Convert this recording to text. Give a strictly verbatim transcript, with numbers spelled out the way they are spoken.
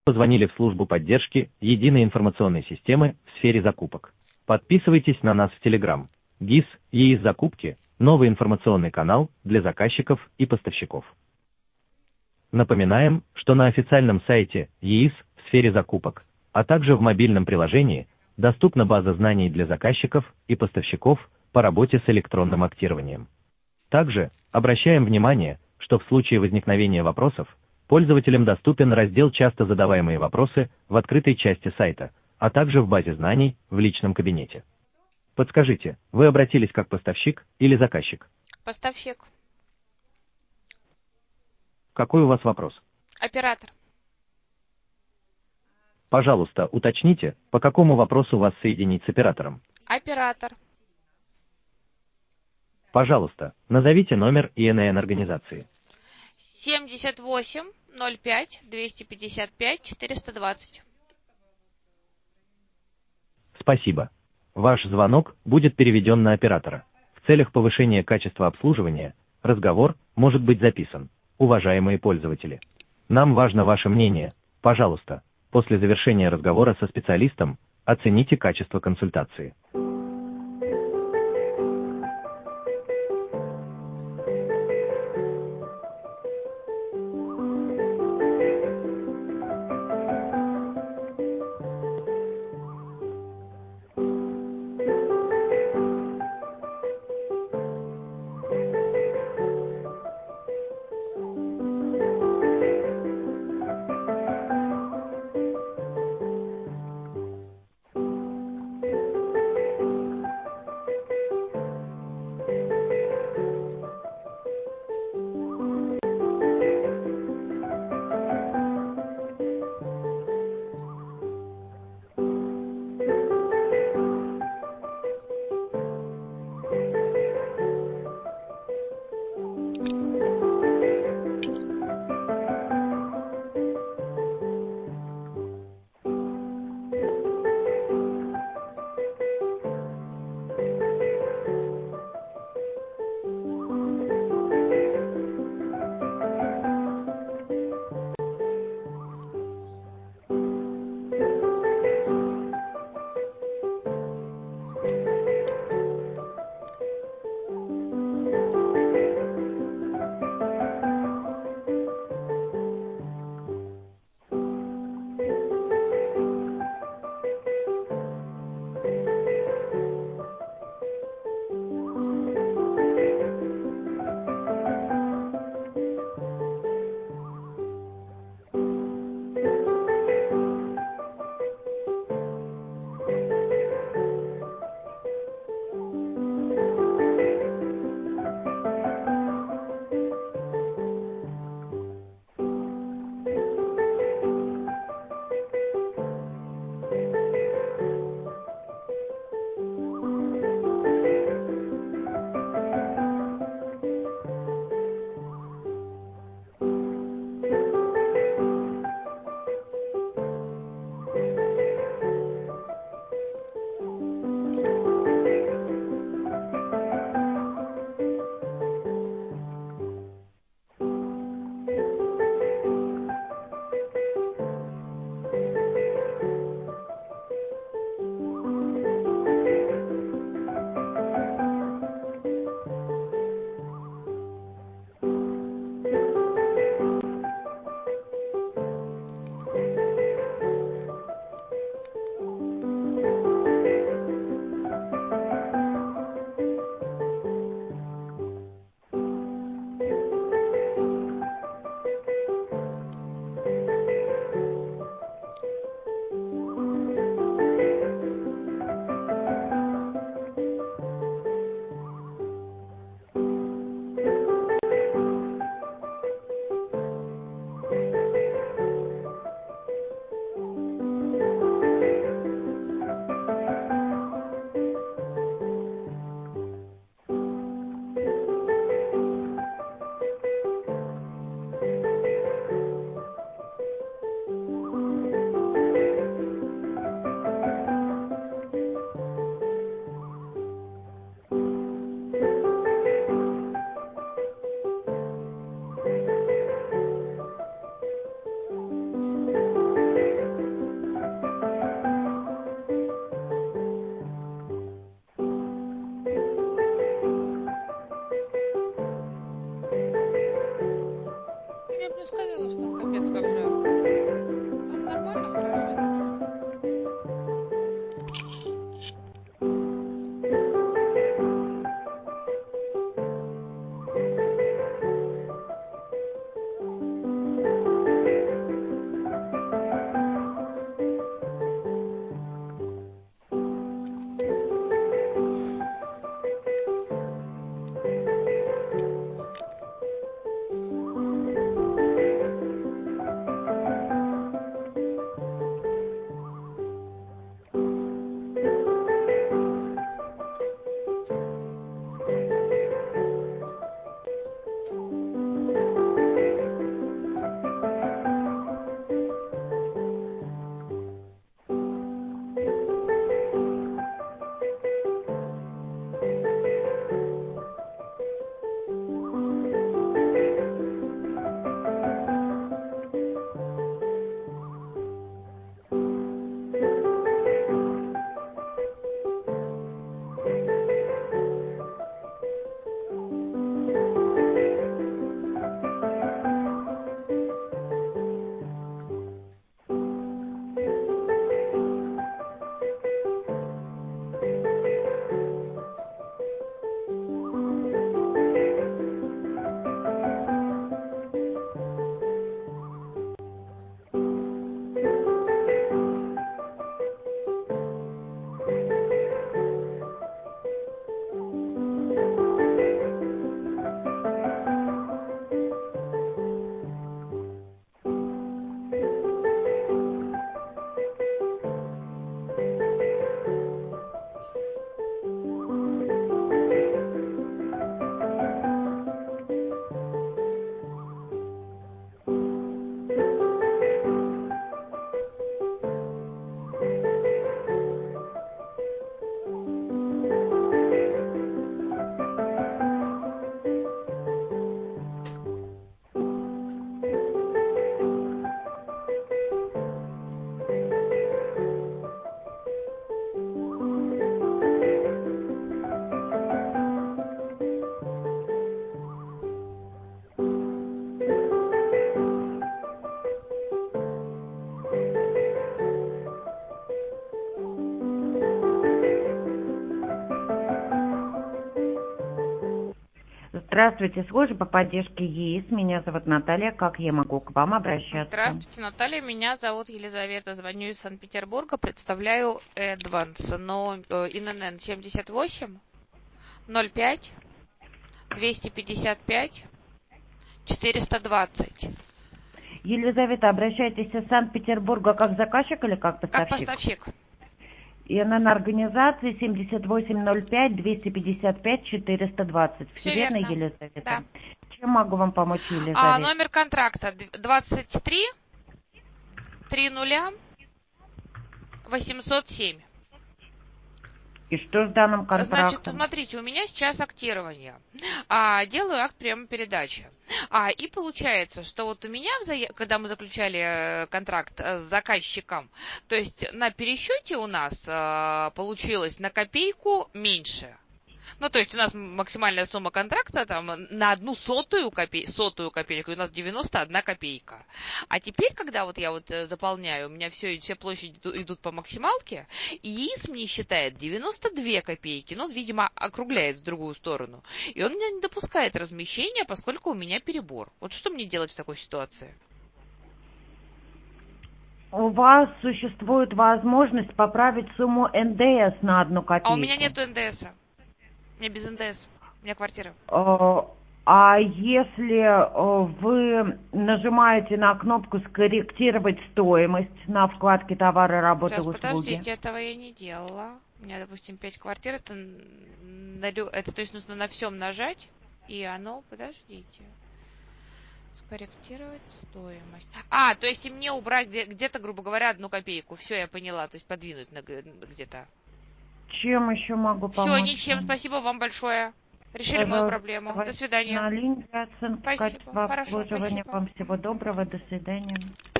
Позвонили в службу поддержки единой информационной системы в сфере закупок. Подписывайтесь на нас в Telegram. ГИС ЕИС Закупки – новый информационный канал для заказчиков и поставщиков. Напоминаем, что на официальном сайте ЕИС в сфере закупок, а также в мобильном приложении доступна база знаний для заказчиков и поставщиков по работе с электронным актированием. Также обращаем внимание, что в случае возникновения вопросов пользователям доступен раздел «Часто задаваемые вопросы» в открытой части сайта, а также в базе знаний в личном кабинете. Подскажите, вы обратились как поставщик или заказчик? Поставщик. Какой у вас вопрос? Оператор. Пожалуйста, уточните, по какому вопросу вас соединить с оператором. Оператор. Пожалуйста, назовите номер И Н Н организации. семьдесят восемь ноль пять двести пятьдесят пять четыреста двадцать. Спасибо. Ваш звонок будет переведен на оператора. В целях повышения качества обслуживания разговор может быть записан. Уважаемые пользователи, нам важно ваше мнение. Пожалуйста, после завершения разговора со специалистом оцените качество консультации. Здравствуйте, служба поддержки ЕИС. Меня зовут Наталья. Как я могу к вам обращаться? Здравствуйте, Наталья. Меня зовут Елизавета. Звоню из Санкт-Петербурга. Представляю Advance, но ИНН семьдесят восемь ноль пять двести пятьдесят пять четыреста двадцать. Елизавета, обращаетесь из Санкт-Петербурга как заказчик или как поставщик? Как поставщик. ИНН организации семьдесят восемь ноль пять двести пятьдесят пять четыреста двадцать. Все, Все верно, верно. Елизавета? Да. Чем могу вам помочь, Елизавета? А, номер контракта двадцать три тридцать восемьсот семь. И что с данным контрактом? Значит, смотрите, у меня сейчас актирование. А, делаю акт приема передачи. А, и получается, что вот у меня, когда мы заключали контракт с заказчиком, то есть на пересчете у нас а, получилось на копейку меньше. Ну, то есть у нас максимальная сумма контракта там на одну сотую, копей, сотую копейку, у нас девяносто одна копейка. А теперь, когда вот я вот заполняю, у меня все, все площади идут по максималке, и ЕИС мне считает девяносто две копейки, ну, видимо, округляет в другую сторону. И он меня не допускает размещения, поскольку у меня перебор. Вот что мне делать в такой ситуации? У вас существует возможность поправить сумму эн дэ эс на одну копейку. А у меня нету эн дэ эса. У меня без эн дэ эс. У меня квартира. А если вы нажимаете на кнопку «Скорректировать стоимость» на вкладке «Товары, работы, Сейчас, услуги»? подождите, этого я не делала. У меня, допустим, пять квартир. Это, это то есть нужно на всем нажать. И оно, подождите. Скорректировать стоимость. А, то есть и мне убрать где-то, грубо говоря, одну копейку. Все, я поняла. То есть подвинуть на где-то. Чем еще могу помочь? Все, ничем. Спасибо вам большое. Решили Пожалуйста, мою проблему. До свидания. На линии оценки Спасибо. качества Хорошо, обслуживания. спасибо. Вам всего доброго. До свидания.